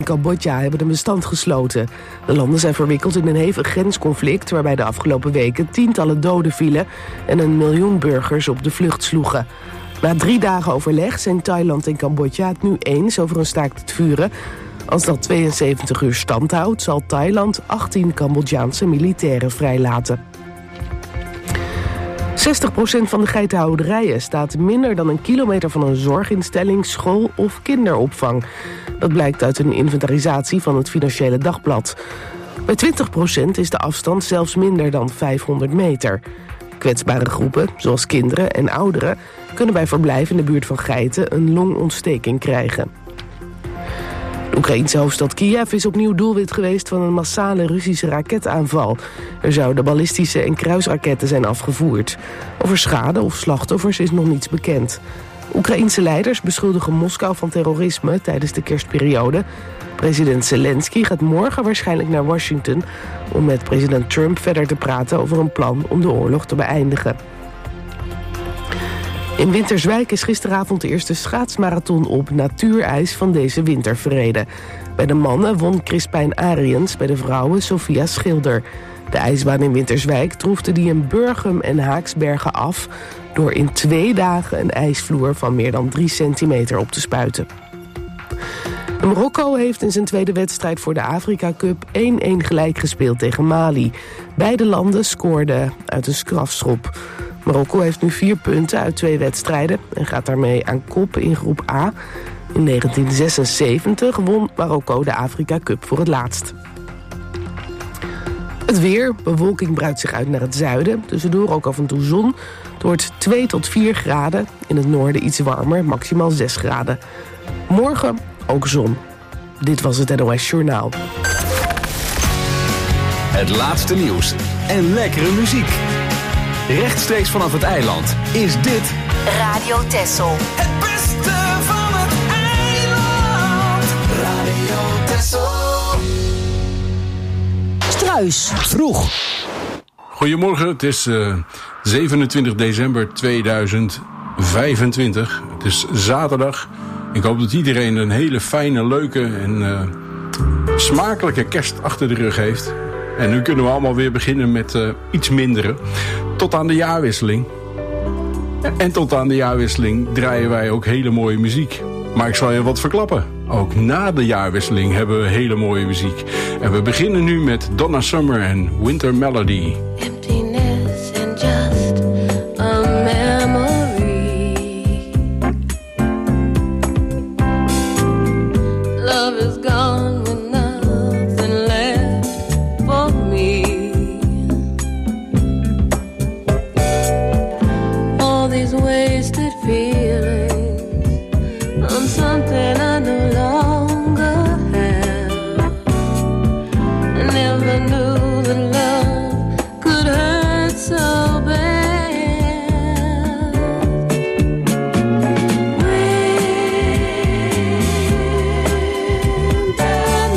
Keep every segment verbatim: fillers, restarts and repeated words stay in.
Cambodja hebben een bestand gesloten. De landen zijn verwikkeld in een hevig grensconflict waarbij de afgelopen weken tientallen doden vielen en een miljoen burgers op de vlucht sloegen. Na drie dagen overleg zijn Thailand en Cambodja het nu eens over een staakt het vuren. Als dat tweeënzeventig uur stand houdt, zal Thailand achttien Cambodjaanse militairen vrijlaten. zestig procent van de geitenhouderijen staat minder dan een kilometer van een zorginstelling, school of kinderopvang. Dat blijkt uit een inventarisatie van het Financiële Dagblad. Bij twintig procent is de afstand zelfs minder dan vijfhonderd meter. Kwetsbare groepen, zoals kinderen en ouderen, kunnen bij verblijf in de buurt van geiten een longontsteking krijgen. De Oekraïense hoofdstad Kiev is opnieuw doelwit geweest van een massale Russische raketaanval. Er zouden ballistische en kruisraketten zijn afgevoerd. Over schade of slachtoffers is nog niets bekend. Oekraïense leiders beschuldigen Moskou van terrorisme tijdens de kerstperiode. President Zelensky gaat morgen waarschijnlijk naar Washington om met president Trump verder te praten over een plan om de oorlog te beëindigen. In Winterswijk is gisteravond de eerste schaatsmarathon op natuurijs van deze winter verreden. Bij de mannen won Crispijn Ariens, bij de vrouwen Sophia Schilder. De ijsbaan in Winterswijk troefde die in Burgum en Haaksbergen af door in twee dagen een ijsvloer van meer dan drie centimeter op te spuiten. Marokko heeft in zijn tweede wedstrijd voor de Afrika Cup één-één gelijk gespeeld tegen Mali. Beide landen scoorden uit een strafschop. Marokko heeft nu vier punten uit twee wedstrijden en gaat daarmee aan kop in groep A. In negentien zesenzeventig won Marokko de Afrika Cup voor het laatst. Het weer, bewolking breidt zich uit naar het zuiden. Tussendoor ook af en toe zon. Het wordt twee tot vier graden. In het noorden iets warmer, maximaal zes graden. Morgen ook zon. Dit was het N O S Journaal. Het laatste nieuws en lekkere muziek. Rechtstreeks vanaf het eiland is dit Radio Texel. Het beste van het eiland. Radio Texel. Struis. Vroeg. Goedemorgen, het is uh, zevenentwintig december tweeduizend vijfentwintig. Het is zaterdag. Ik hoop dat iedereen een hele fijne, leuke en uh, smakelijke kerst achter de rug heeft. En nu kunnen we allemaal weer beginnen met uh, iets mindere. Tot aan de jaarwisseling. En tot aan de jaarwisseling draaien wij ook hele mooie muziek. Maar ik zal je wat verklappen. Ook na de jaarwisseling hebben we hele mooie muziek. En we beginnen nu met Donna Summer en Winter Melody. Emptiness and just a memory. Love is gone with nothing left for me. All these wasted feelings on something I no longer have. I never knew that love could hurt so bad. Winter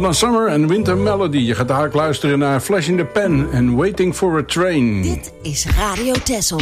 Donna Summer en Winter Melody. Je gaat daar luisteren naar Flash in the Pan en Waiting for a Train. Dit is Radio Texel.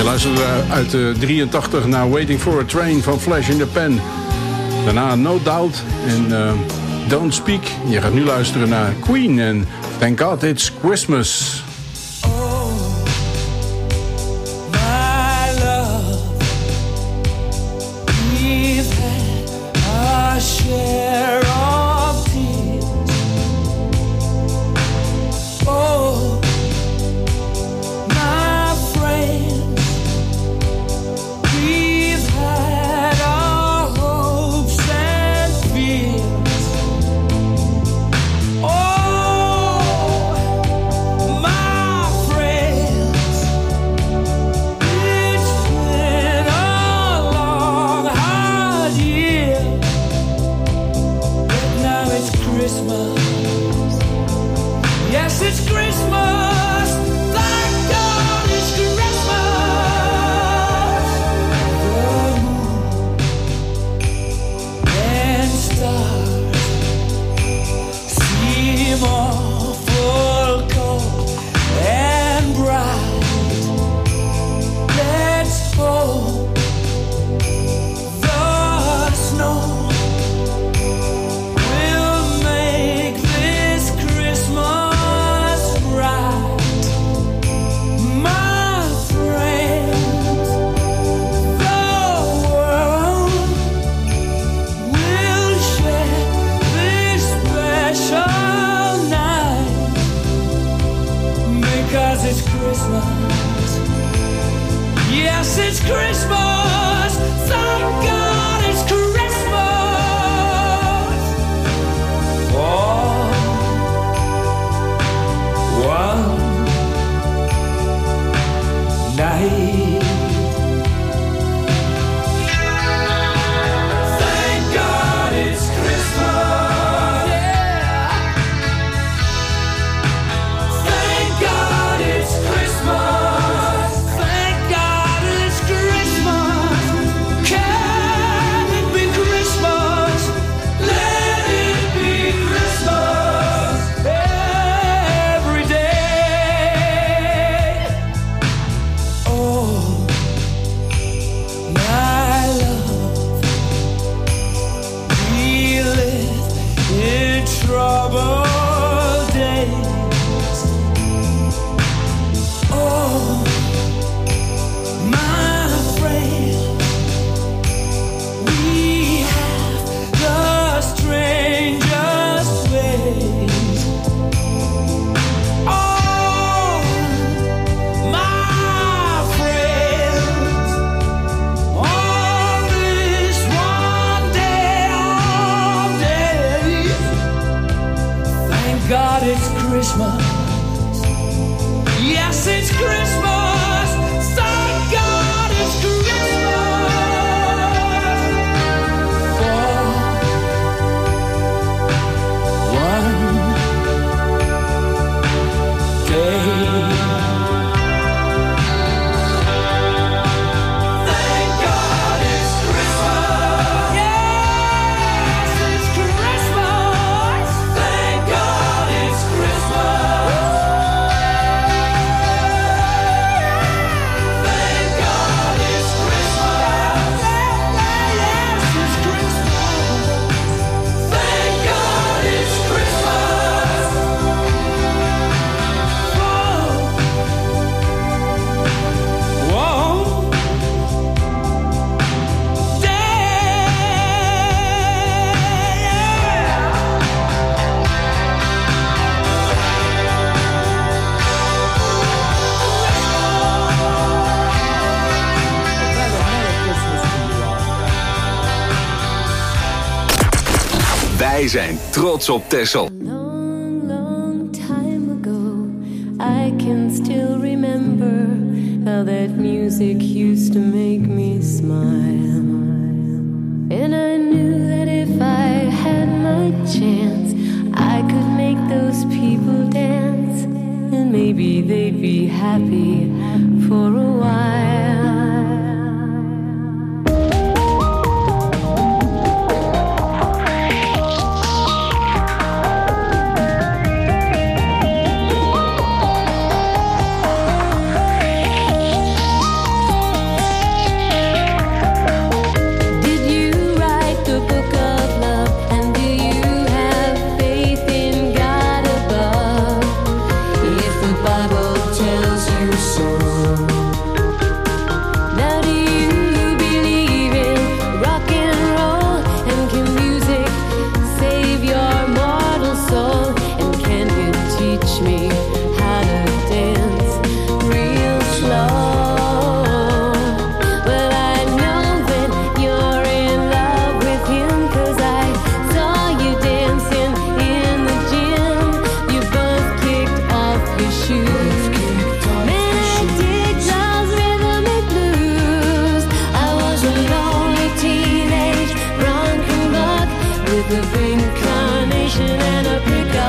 luisterde uit de drieëntachtig naar Waiting for a Train van Flash in the Pan. Daarna No Doubt en uh, Don't Speak. Je gaat nu luisteren naar Queen en Thank God It's Christmas. Wij zijn trots op Texel. Long, long time ago, I can still remember how that music used to make me smile. And I knew that if I had my chance, I could make those people dance. And maybe they'd be happy for a while.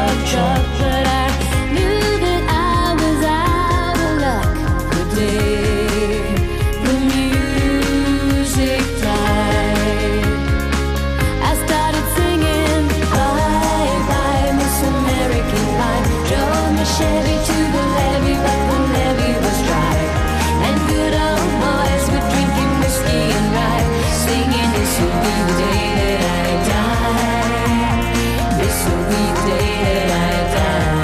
love truck, but I knew that I was out of luck the day the music died. I started singing bye bye Miss American Pie. Drove my Chevy to the levee, but the levee was dry. And good old boys were drinking whiskey and rye, singing this will be the day that I die. This will be the day that I die.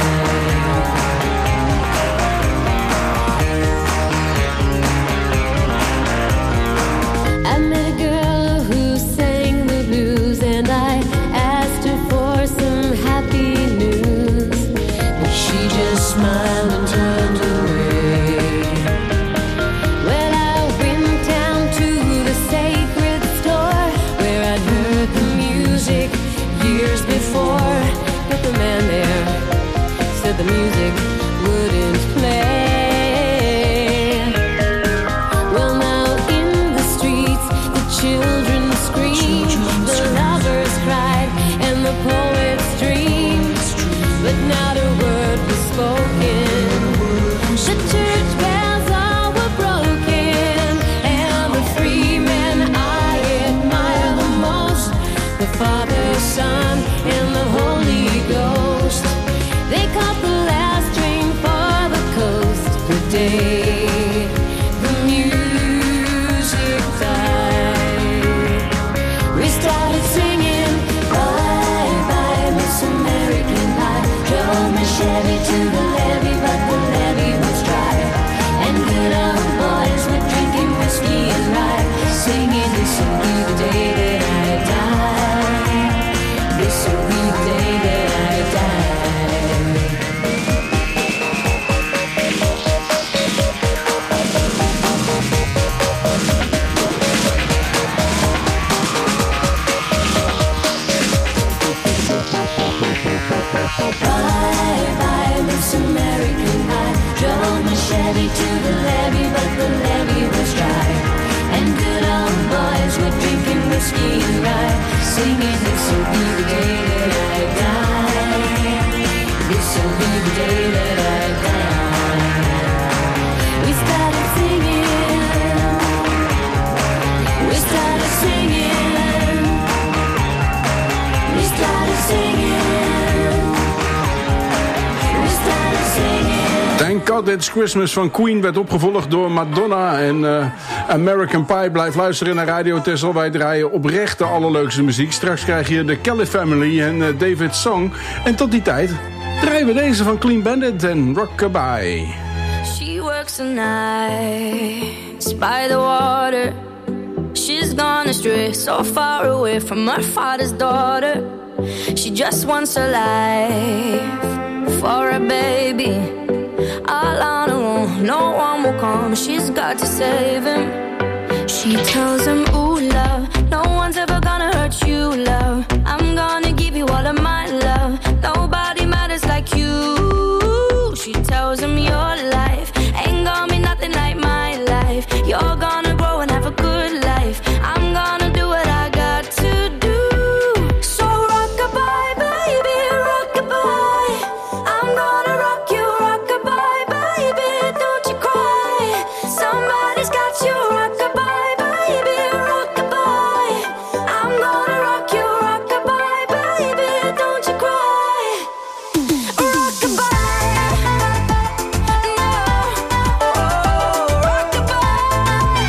I met a girl who sang the blues, and I asked her for some happy news, but she just smiled and turned away. Well, I went down to the sacred store where I'd heard the music years before, but the man there said the music wouldn't play. Well, now in the streets the children screamed, the lovers cried, and the poets dreamed, but not a word was spoken. The church bells all were broken, and the three men I admire the most, the Father, Son, and the Holy Ghost, they caught the last train for the coast the day the music died. We started singing bye bye Miss American Pie. Drove my Chevy to the levee, but the levee was dry. And good old boys were drinking whiskey and rye, singing this will be the day that I die. This will be the day that I die. Bye bye Miss American Pie. Drove my Chevy to the levee, but the levee was dry. And good old boys were drinking whiskey and rye, singing this will be the day that I die. This will be the day that I die. We started singing. We started singing. We started singing. We started singing. Thank God It's Christmas van Queen werd opgevolgd door Madonna en uh, American Pie. Blijf luisteren naar Radio Texel. Wij draaien oprecht de allerleukste muziek. Straks krijg je de Kelly Family en uh, David's Song. En tot die tijd draaien we deze van Clean Bandit en Rockabye. She works the nights by the water. She's gone astray, so far away from her father's daughter. She just wants a life for a baby. All on her own, no one will come. She's got to save him. She tells him, ooh, love, no one's ever gonna hurt you, love. I'm gonna give you all of my love. Nobody matters like you. She tells him, your life ain't gonna be nothing like my life. You're gonna grow and have a good life. I'm gonna do what I got to do. So rock-a-bye, baby, rock-a-bye. I'm gonna rock you, rock-a-bye, baby, don't you cry. Somebody's got you, rock-a-bye, baby, rock-a-bye. I'm gonna rock you, rock-a-bye, baby, don't you cry. Rock-a-bye, no, oh, rock-a-bye,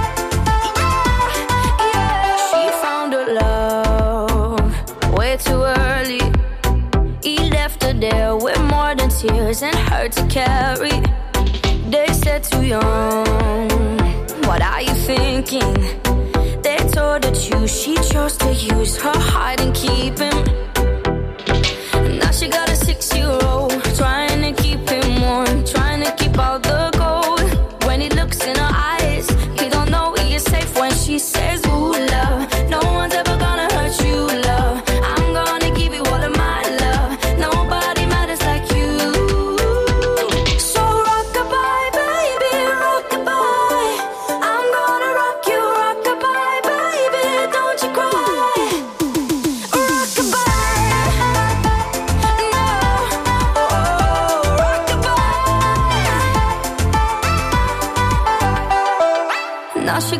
yeah, yeah. She found her love way too early. He left her there with more than tears and hurt to carry. They said too young, what are you thinking? They told her to, she chose to use her heart and keep him. Now she got a six-year-old, trying to keep him warm, trying to keep all the gold. When he looks in her eyes, he don't know he is safe when she says, ooh, love, no one's ever gonna hurt you, love. I'm gonna give you all of my love. Nobody matters like you. So rock-a-bye, baby, rock-a-bye. I'm gonna rock you, rock-a-bye, baby, don't you cry. Rock-a-bye.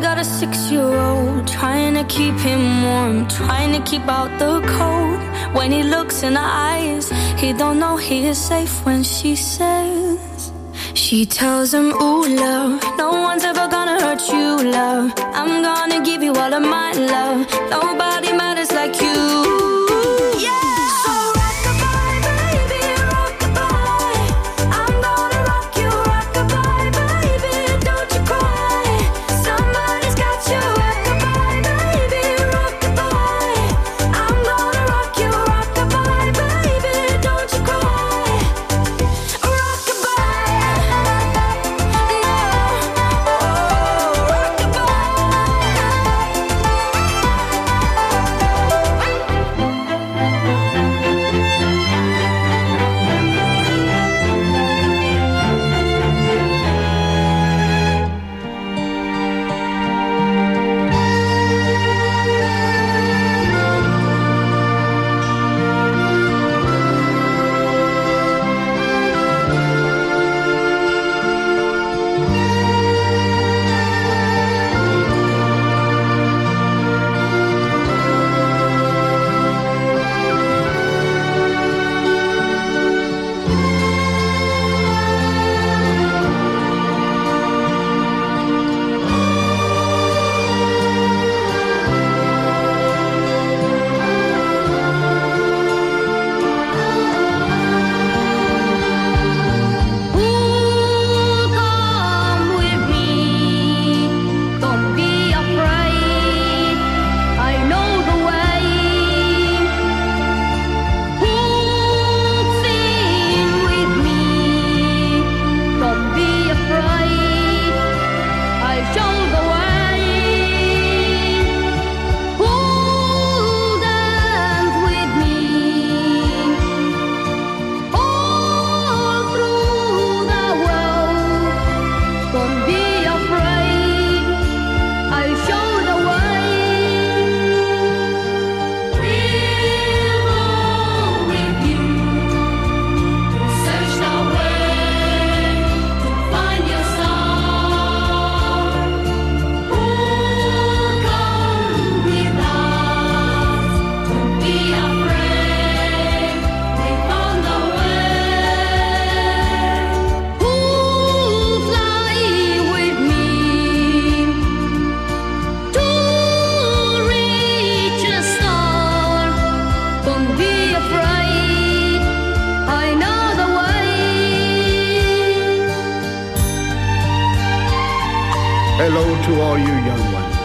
got a six-year-old, trying to keep him warm, trying to keep out the cold. When he looks in her eyes, he don't know he is safe when she says, she tells him, ooh, love, no one's ever gonna hurt you, love. I'm gonna give you all of my love. Nobody matters like you. Hello to all you young ones.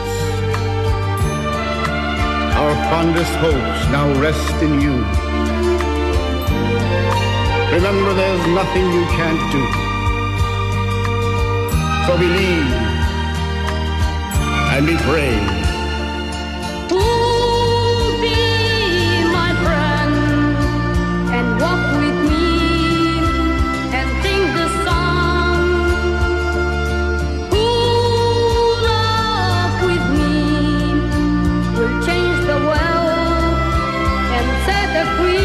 Our fondest hopes now rest in you. Remember, there's nothing you can't do. So believe and be brave. Who'll be my friend and walk with me and sing the song? Who'll love with me will change the world and set it free.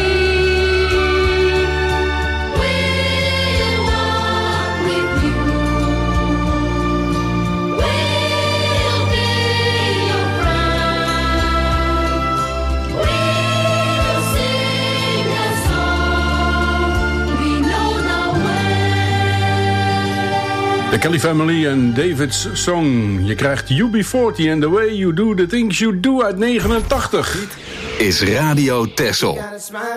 De Kelly Family en David's Song. Je krijgt U B forty and The Way You Do The Things You Do uit negenentachtig. Is Radio Texel. You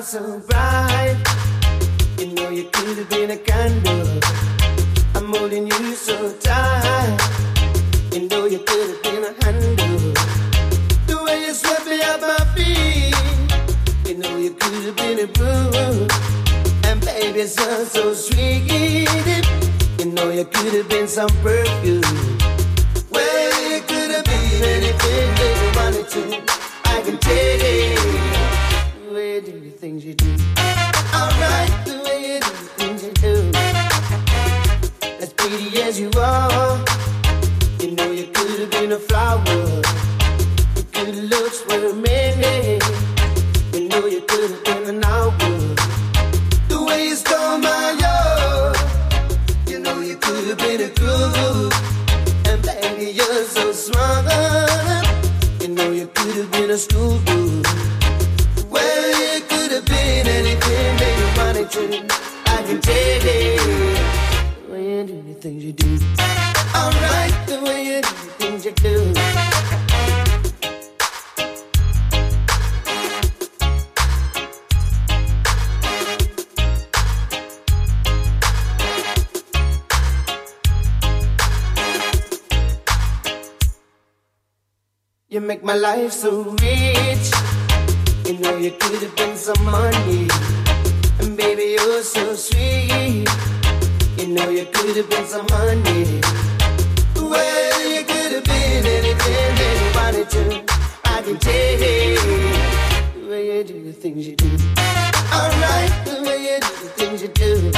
know you could have been a candle. I'm holding you so tight. You know you could have been a handle. The way you swept me off my feet. You know you could have been a broom. And baby, it's so, so sweet. You know you could have been some perfume. Well, you could have been anything that you wanted to. I can take it. The way you do the things you do. Alright, the way you do the things you do. As pretty as you are. You know you could have been a flower. Your good looks were many. You know you could have been an hour. The way you stole my heart. You know you could have been a groove. And baby, you're were so smart. You know you could have been a schoolboy. Well, you could have been anything that you wanted to. I can take it. The way you do the things you do. Alright, the way you do the things you do. You make my life so rich. You know you could have been some money. And baby, you're so sweet. You know you could have been some honey. Well, you could have been anything that you wanted to. I can take it. The way you do the things you do. Alright, the way you do the things you do.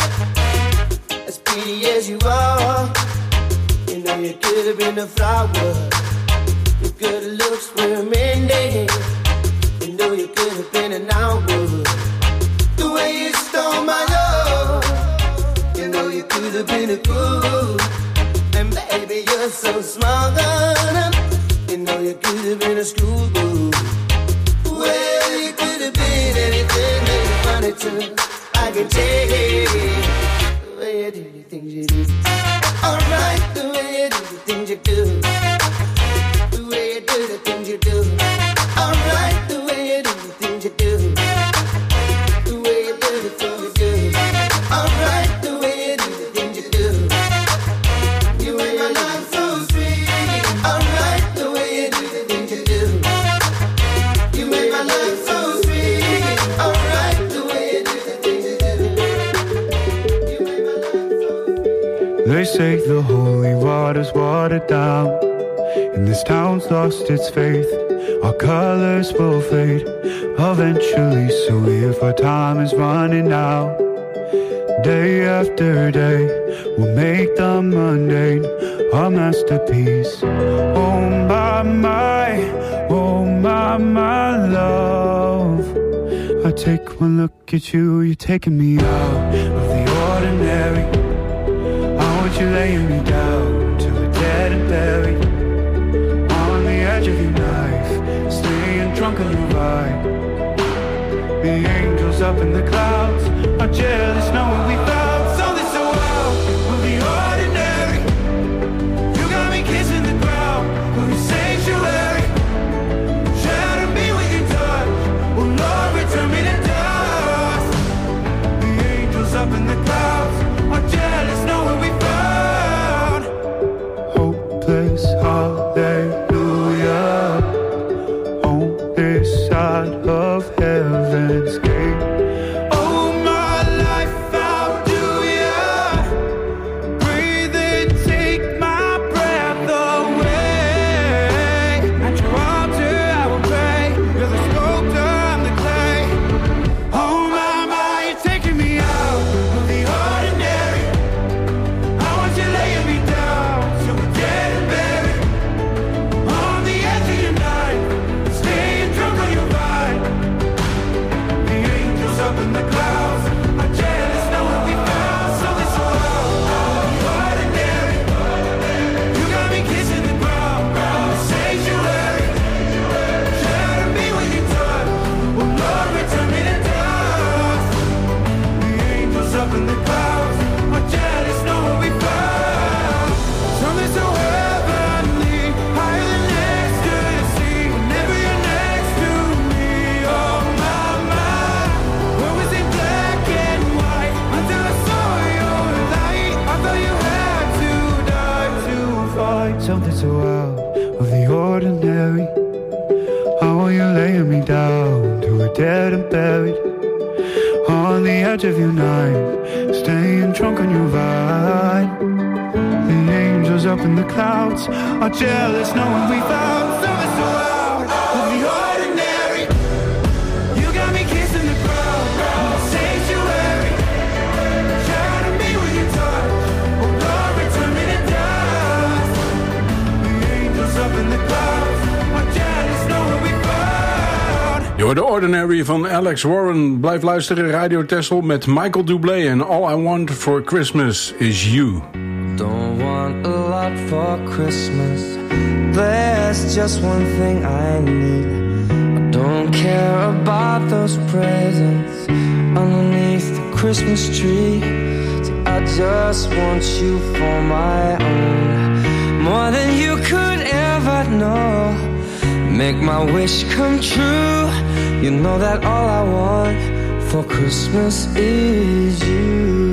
As pretty as you are. You know you could have been a flower. Your good looks were mending. You know you could have been an hour. The way you stole my love. You know you could have been a fool. And baby, you're so smart. You know you could have been a schoolboy. Well, you could have been anything that you wanted to. I can take it. The way you do the things you do. Alright, the way you do the things you do. The way you do the things you do. Alright, the way you do the things you do. The way you do the things you do. Alright, the way you do the things you do. You make my life so sweet. Alright, the way you do the things you do. You make my life so sweet. Alright, the way you do the things you do. You make my life so sweet. They say the holy water's watered down, and this town's lost its faith. Our colors will fade eventually, so if our time is running out, day after day, we'll make the mundane our masterpiece. Oh my, my, oh my, my love. I take one look at you, you're taking me out of the ordinary. I want you laying me down till we're dead and buried. On the edge of your knife, staying drunk on your ride. The angels up in the clouds are jealous knowing we found something so wild of the ordinary. You got me kissing the ground of your sanctuary. Shatter me with your touch, oh Lord, return me to dust. The angels up in the clouds are jealous knowing we found hopeless hallelujah on this side of heaven's gate. Oh my life, how do ya breathe and take my breath away? At your altar I will pray. You're the sculptor, I'm the clay. Oh my, my, you're taking me out of the ordinary. I want you laying me down so we're dead and buried. On the edge of your night, staying drunk on your ride. The angels up in the clouds are jealous knowing we found something so wild. The ordinary. You got me kissing the ground, the sanctuary. Shatter me with your touch, oh Lord, return me to dust. The angels up in the clouds are jealous knowing we found something so heavenly, higher than ecstasy. Whenever you're next to me, oh my, my. Where was it black and white until I saw your light? I thought you had to die to find something so out of the ordinary. How are you laying me down till we're dead and buried? On the edge of your night, staying drunk on your ride. The angels up in the clouds are jealous knowing we found something so out of the ordinary. You got me kissing the ground, the sanctuary. Shatter me with your touch, oh Lord, return me to dust. The angels up in the clouds are jealous knowing we found. Je hoort de Ordinary van Alex Warren. Blijf luisteren, Radio Texel met Michael Bublé en All I Want for Christmas is You. don't want a lot for Christmas. There's just one thing I need. I don't care about those presents underneath the Christmas tree. See, I just want you for my own, more than you could ever know. Make my wish come true. You know that all I want for Christmas is you.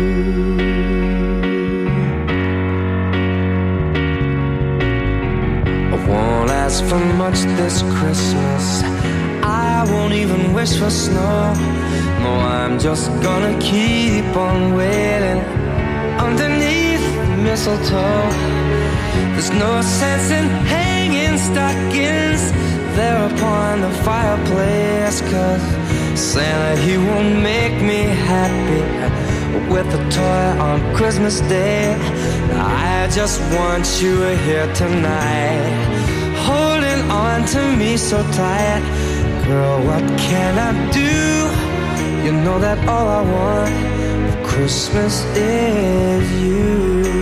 Won't ask for much this Christmas. I won't even wish for snow. No, I'm just gonna keep on waiting underneath the mistletoe. There's no sense in hanging stockings there upon the fireplace, 'cause Santa, he won't make me happy with a toy on Christmas Day. I just want you here tonight, holding on to me so tight. Girl, what can I do? You know that all I want for Christmas is you.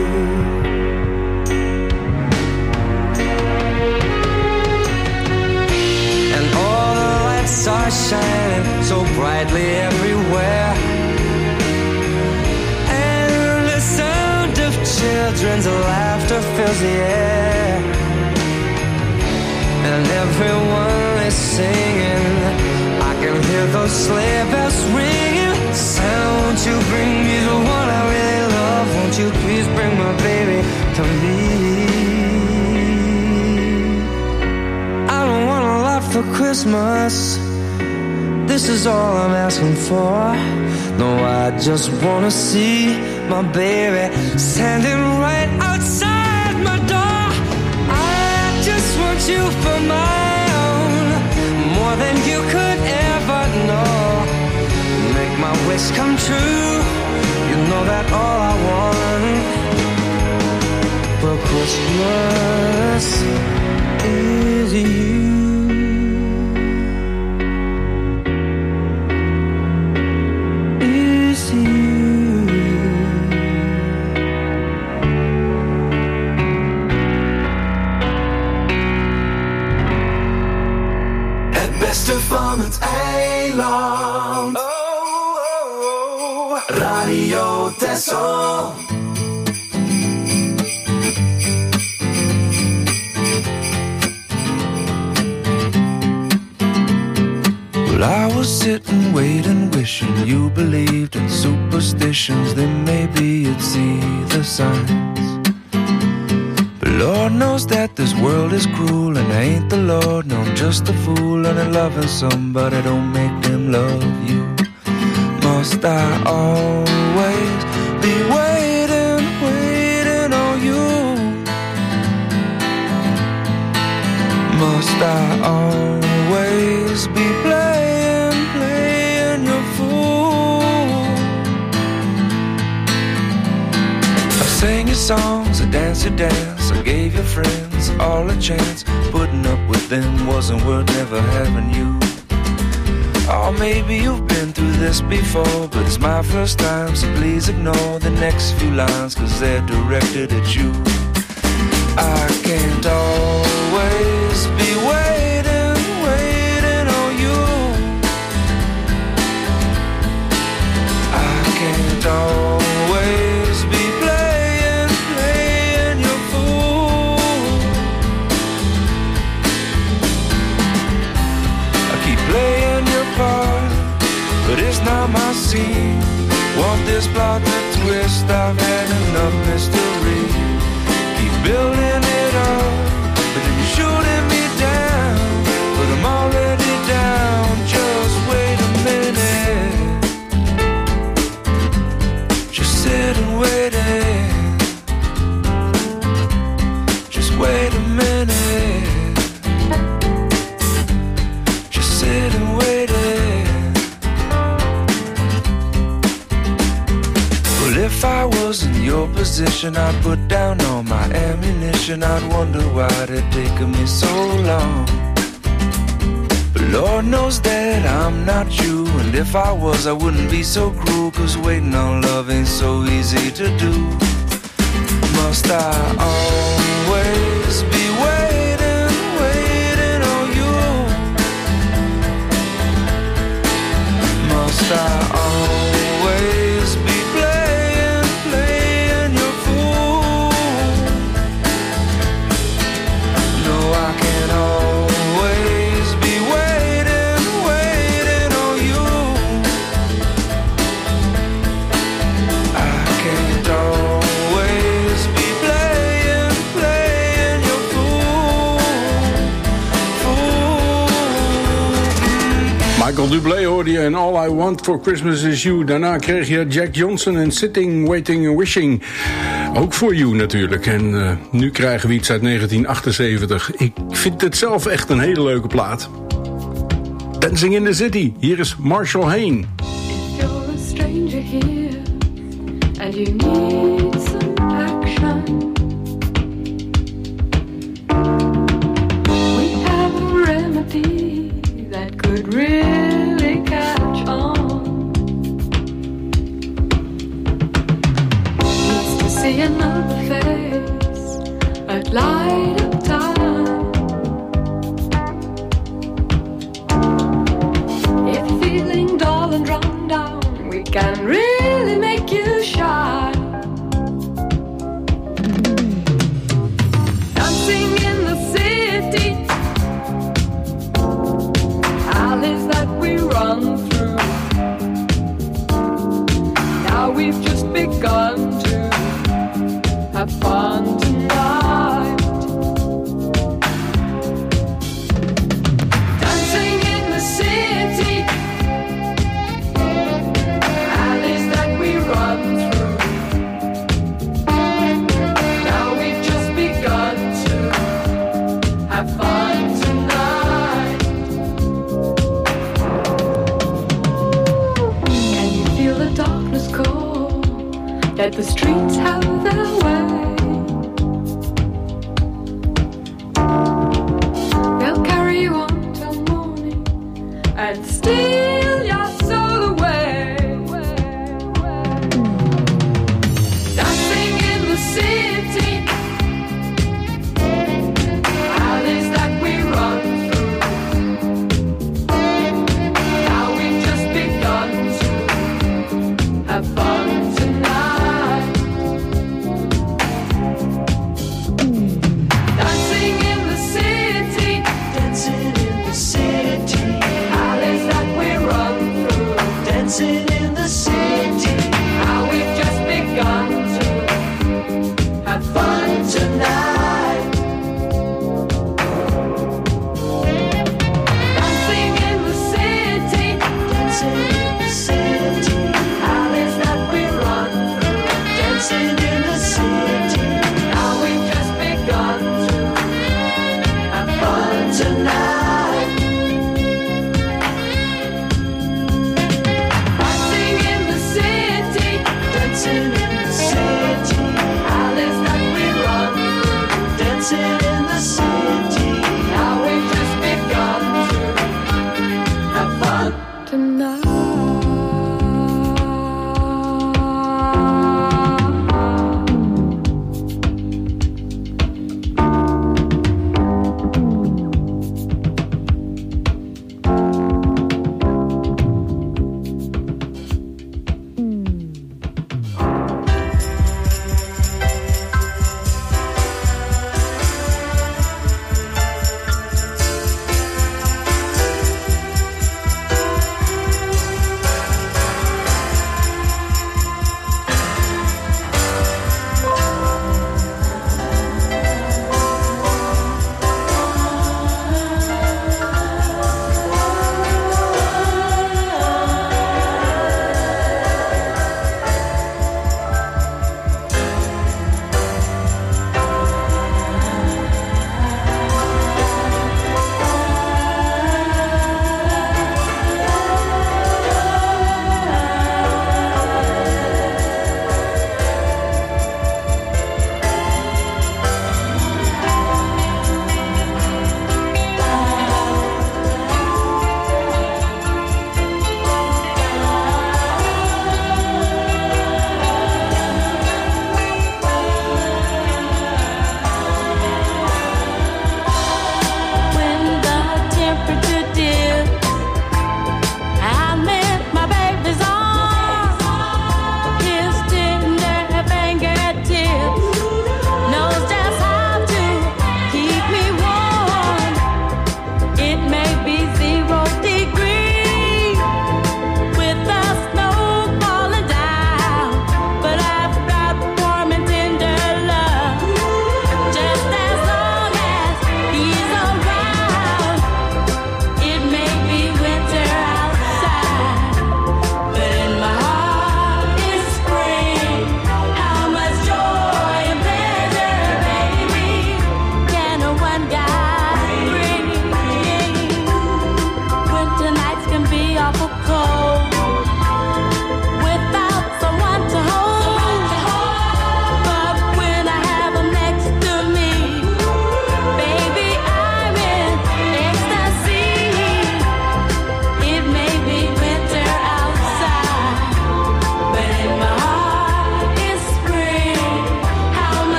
And all the lights are shining so brightly everywhere, children's laughter fills the air, and everyone is singing. I can hear those sleigh bells ringing. Santa, won't you bring me the one I really love? Won't you please bring my baby to me? I don't want a lot for Christmas. This is all I'm asking for. No, I just wanna see my baby standing right outside my door. I just want you for my own, more than you could ever know. Make my wish come true. You know that all I want for Christmas is you. Van het eiland. Oh, oh, oh. Radio Texel. Well, I was sitting, waiting, wishing you believed in superstitions. Then maybe you'd see the signs. Lord knows that this world is cruel, and I ain't the Lord, no, I'm just a fool. And loving somebody don't make them love you. Must I always be waiting, waiting on you? Must I always be playing, playing your fool? I sang your songs, I danced your dance, I gave your friends all a chance. Putting up with them wasn't worth never having you. Or maybe you've been through this before, but it's my first time, so please ignore the next few lines, 'cause they're directed at you. I can't always be waiting, waiting on you. I can't always be playing, playing your fool. I keep playing your part, but it's not my scene. Want this plot to twist, I've had enough mystery. Keep building it up, but then you're shooting me down. But I'm already down, just wait a minute. Just sit and wait it. Just wait a minute. Just sit and wait it. Well, if I was in your position, I'd put down all my ammunition. I'd wonder why it taken me so long. But Lord knows that I'm not you, and if I was, I wouldn't be so cruel, 'cause waiting on love ain't so easy to do. Must I always be waiting, waiting on you? Must I always be playing, playing your fool? No, I can't always be waiting, waiting on you. I can't always be playing, playing your fool, fool. Michael Bublé hoorde je en All I Want for Christmas is You. Daarna kreeg je Jack Johnson en Sitting, Waiting and Wishing. Ook voor You natuurlijk. En uh, nu krijgen we iets uit negentien achtenzeventig. Ik vind het zelf echt een hele leuke plaat. Dancing in the City. Hier is Marshall Hayne. If you're a stranger here and you need some action, we have a remedy that could really catch on. Needs to see another face at light of time. If you're feeling dull and run down, we can really make you shine. Dancing in the city, alleys that we run through. Now we've just begun to have fun tonight. Dancing in the city, alleys that we run through. Now we've just begun to have fun tonight. Can you feel the darkness call? Let the streets have their way. They'll carry you on till morning and steal your soul away. Dancing in the city, alleys that we run through. Now we've just begun to have fun tonight. Dancing in the city, dancing in the city, alleys that we run through. Dancing in the city, now we've just begun to have fun tonight. Dancing in the city, dancing in the city, alleys that we run through. Dancing in the city, now we've just begun to have fun tonight. Dancing in the city, dancing in the city, alleys that we run through.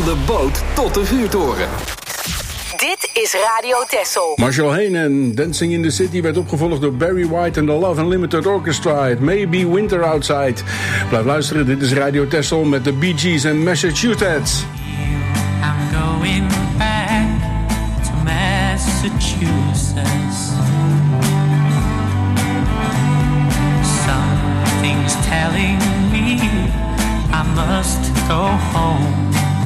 de boot tot de vuurtoren. Dit is Radio Texel. Marshall Hayne en Dancing in the City werd opgevolgd door Barry White en de Love Unlimited Orchestra. It May Be Winter Outside. Blijf luisteren, dit is Radio Texel met de Bee Gees en Massachusetts. I'm going back to Massachusetts. Something's telling me I must go home.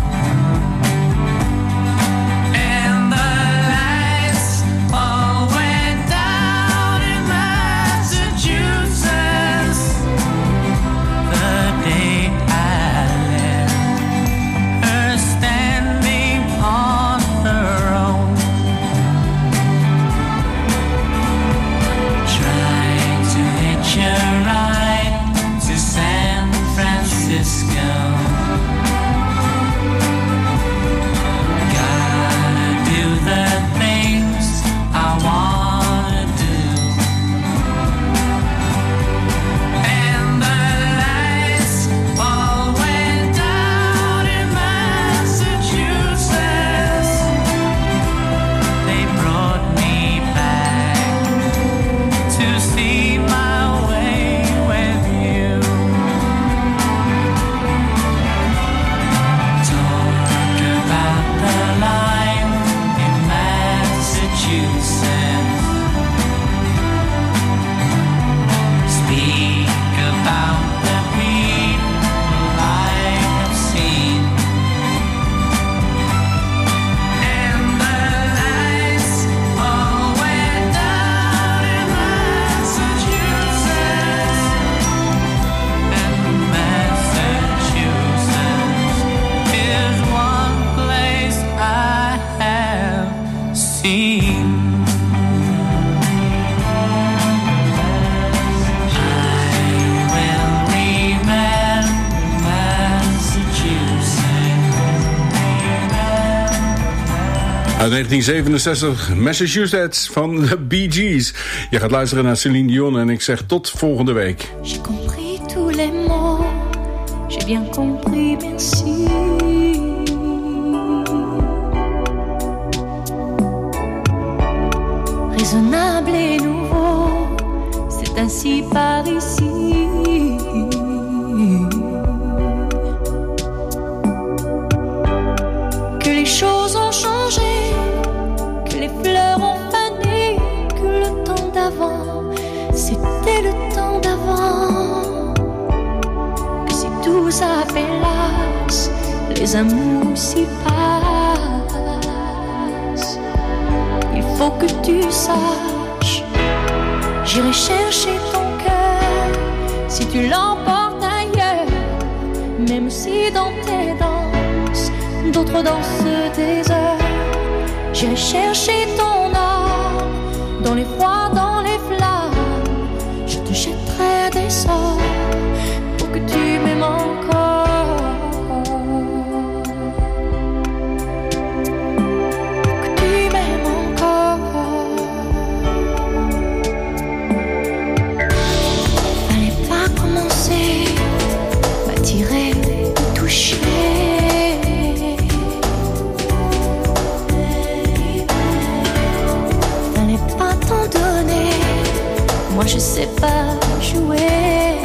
Uit negentien zevenenzestig, Massachusetts van de Bee Gees. Je gaat luisteren naar Céline Dion en ik zeg tot volgende week. J'ai compris tous les mots, j'ai bien compris, merci. Raisonnable et nouveau, c'est ainsi par ici. Que les choses ont changé, que les fleurs ont fané, que le temps d'avant, c'était le temps d'avant. Que si tout s'appelasse, les amours s'y passent. Il faut que tu saches, j'irai chercher ton cœur si tu l'emportes ailleurs, même si dans tes danses d'autres dansent des heures. J'irai chercher ton âme dans les froids, dans les flammes. Je te jetterai des sorts pour que tu m'aimes encore, pour que tu m'aimes encore. Fallait pas commencer, m'attirer, me toucher. Moi je sais pas jouer.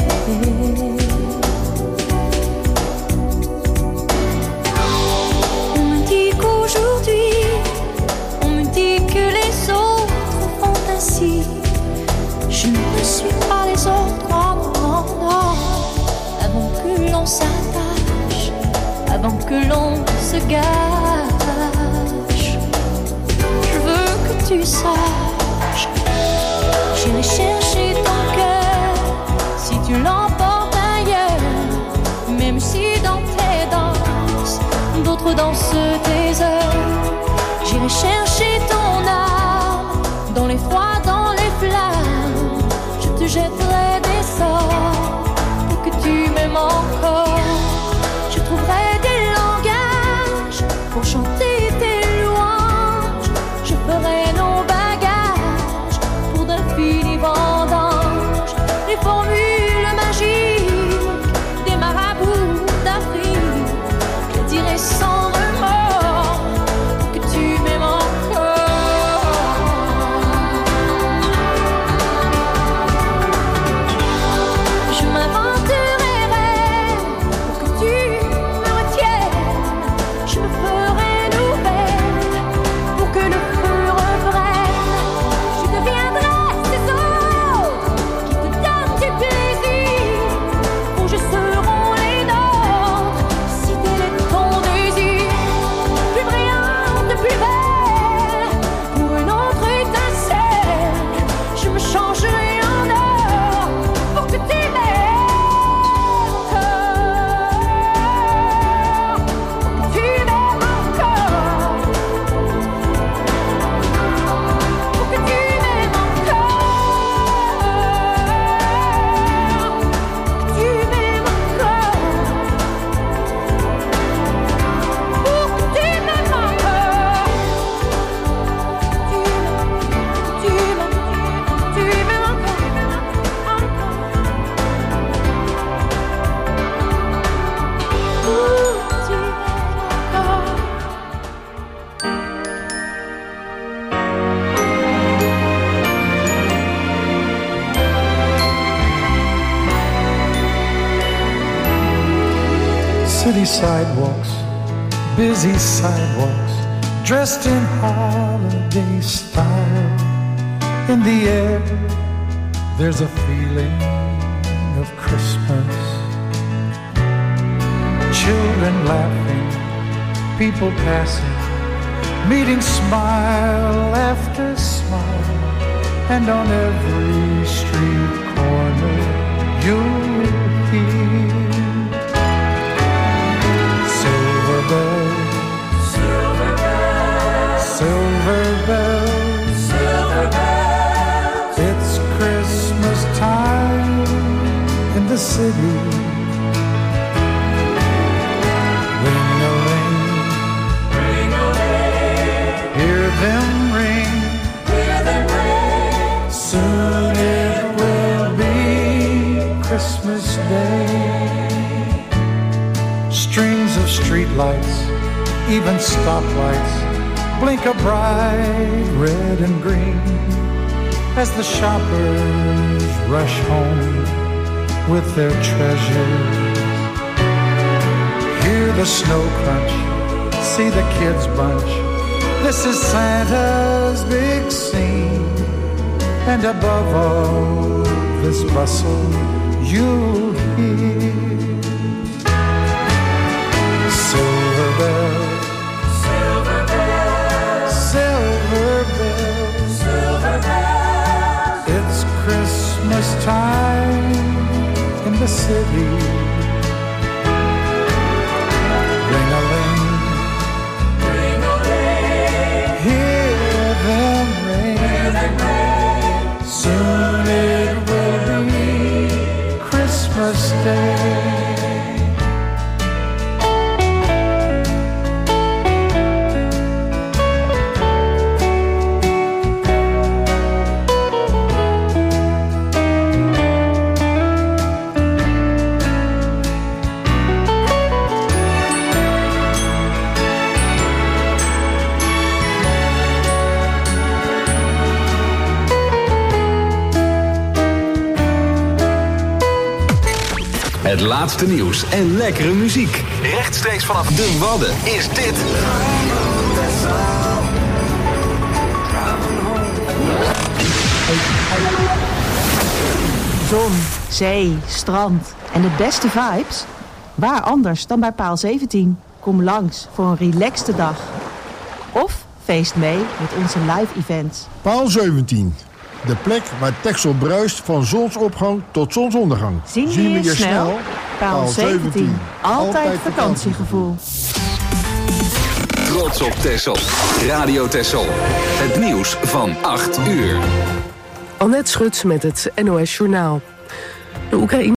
On me dit qu'aujourd'hui, on me dit que les autres font ainsi. Je ne suis pas les autres, non, non, non. Avant que l'on s'attache, avant que l'on se gâche, je veux que tu saches, j'irai chercher ton cœur si tu l'emportes ailleurs, même si dans tes danses d'autres dansent tes heures. J'irai chercher ton âme dans les froids, dans les flammes. Je te jetterai des sorts pour que tu m'aimes encore. Je trouverai des langages pour chanter tes louanges. Je ferai nos bagages pour d'infinis vendanges. Les formules magiques des marabouts d'Afrique, je dirai sans city sidewalks, busy sidewalks, dressed in holiday style. In the air, there's a feeling of Christmas. Children laughing, people passing, meeting smile after smile. And on every street corner you'll hear silver bells, silver bells, silver bells, silver bells. It's Christmas time in the city. Ring-a-ling, ring-a-ling, hear them ring, hear them ring. Soon it will be Christmas Day. Strings of streetlights, even stoplights, blink a bright red and green as the shoppers rush home with their treasures. Hear the snow crunch, see the kids bunch. This is Santa's big scene. And above all this bustle, you'll hear silver bells, silver bells, silver bells, silver bells. It's Christmas time in the city. Ring-a-ling, ring-a-ling, hear them ring, hear them ring. Soon it will be Christmas Day. Het laatste nieuws en lekkere muziek. Rechtstreeks vanaf de Wadden is dit. Zon, zee, strand en de beste vibes? Waar anders dan bij Paal zeventien? Kom langs voor een relaxte dag. Of feest mee met onze live events. Paal zeventien. De plek waar Texel bruist van zonsopgang tot zonsondergang. Zien we je snel? snel? Paal zeventien. Altijd, Altijd vakantiegevoel. Trots op Texel. Radio Texel. Het nieuws van acht uur. Annette Schut met het N O S Journaal. De Oekraïne